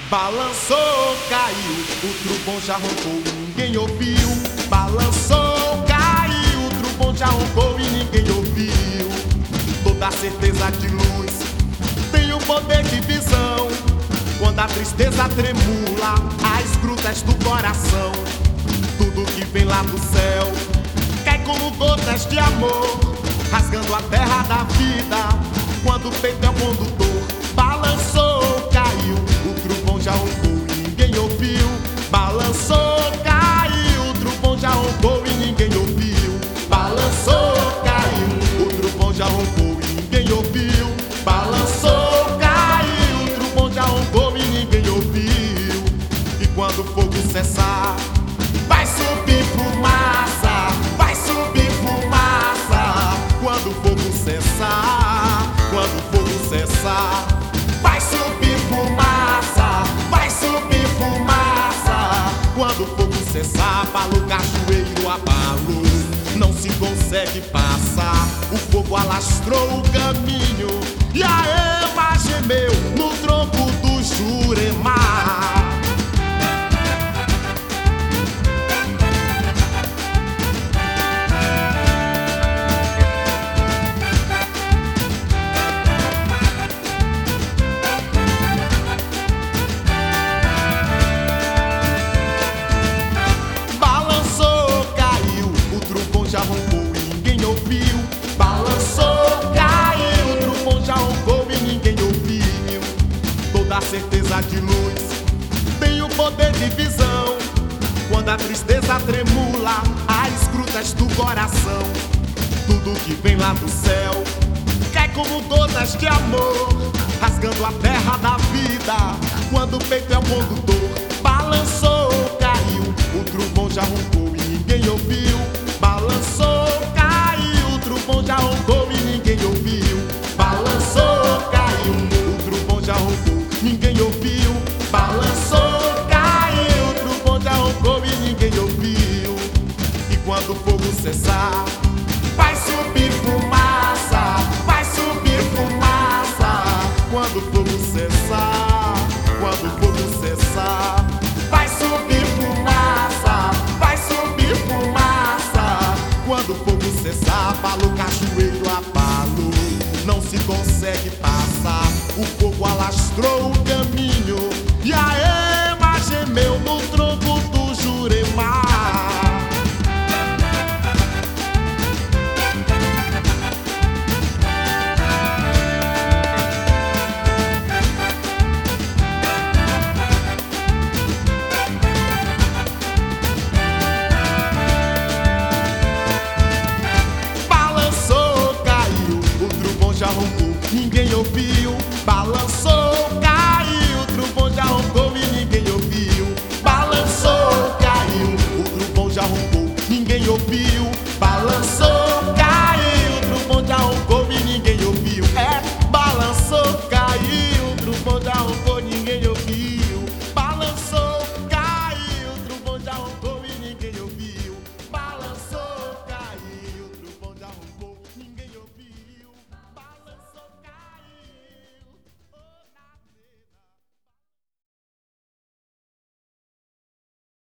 Balançou, caiu, o trovão já roncou e ninguém ouviu. Balançou, caiu, o trovão já roncou e ninguém ouviu. Toda certeza de luz tem o poder de visão. Quando a tristeza tremula as grutas do coração, tudo que vem lá do céu cai como gotas de amor, rasgando a terra da vida. Quando o peito é o condutor, balançou, caiu, o trovão já roncou e ninguém ouviu. Balançou, caiu, o trovão já roncou e ninguém ouviu. Balançou, caiu, o trovão já roncou e ninguém ouviu. Balançou, caiu, o trovão já roncou e ninguém ouviu. E quando o fogo cessar, vai subir fumaça, vai subir fumaça. Quando o fogo cessar, quando o fogo cessar, vai subir fumaça, vai subir fumaça. Quando o fogo cessar, abala o cajueiro, abalo, não se consegue passar. O fogo alastrou o caminho e a ema gemeu no tronco do Juremar. Já roncou e ninguém ouviu. Balançou, caiu, o trovão já roncou e ninguém ouviu. Toda a certeza de luz tem o poder de visão. Quando a tristeza tremula as grutas do coração, tudo que vem lá do céu cai como gotas de amor, rasgando a terra da vida. Quando o peito é o condutor, balançou, caiu, o trovão já roncou e ninguém ouviu. Balançou, caiu, o trovão já roncou e ninguém ouviu. Balançou, caiu, o trovão já roncou, ninguém ouviu. Balançou, caiu, o trovão já roncou e ninguém ouviu. E quando o fogo cessar, vai subir fumaça, vai subir fumaça. Quando o fogo cessar, quando o fogo cessar, vai subir fumaça, vai subir fumaça. Quando o fogo cessar, abala o cajueiro, abalo, não se consegue passar. O fogo alastrou o caminho e a ema gemeu no tronco do Juremar. Já roncou, ninguém ouviu.